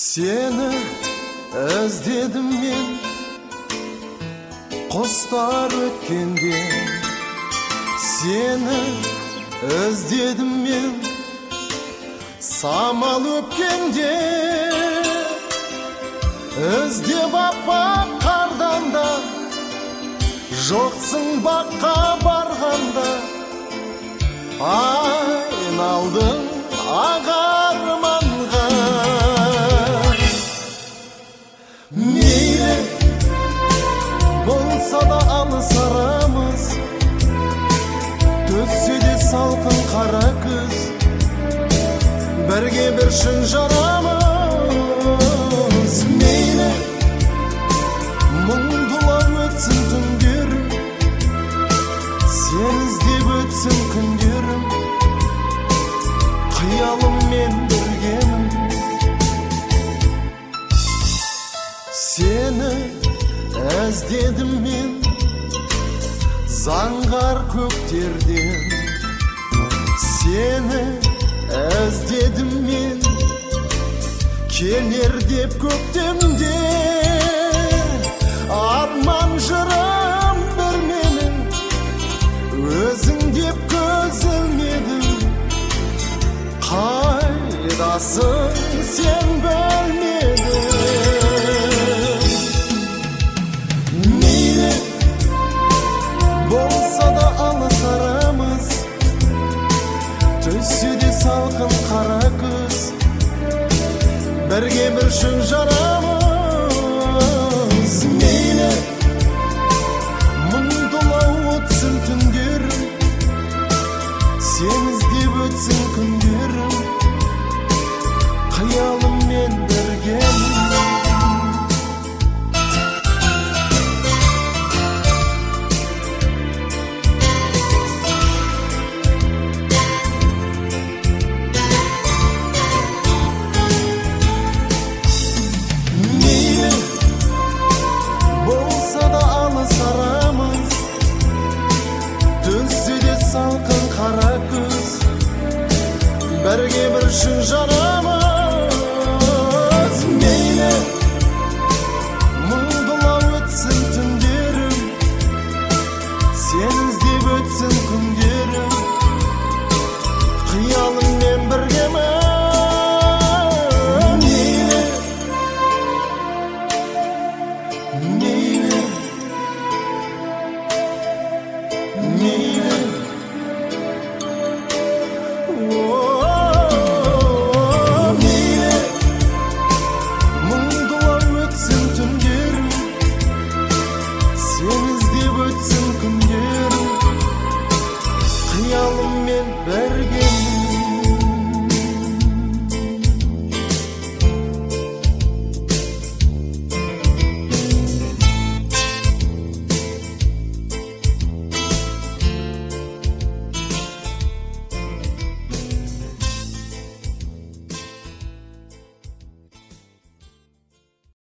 Seni özledim men Kostar ötkende Seni özledim men Samal öpkende Özde bak kardanda Жоқсың баққа барғанда Айналдың ағарманға Мейлі болса да алыс арамыз Төссе де салқын қара күз Бірге бір шын жарамыз Мейлі мұңдылар өтсін түндерім Сен іздеп өтсін күндерім Қиялыммен біргемін Сені іздедім мен Заңғар көктерден Сені іздедім мен Келер деп көктемде Арман жырым бір менің Өзің деп көз ілмедім Қайдасың сен бөлмедің Мейлі болса да алыс арамыз Түссе де салқын қара күз Бірге бір шын жарамыз Мейлі мұңдылау өтсін түндерім Сен іздеп өтсін күндерім Қиялым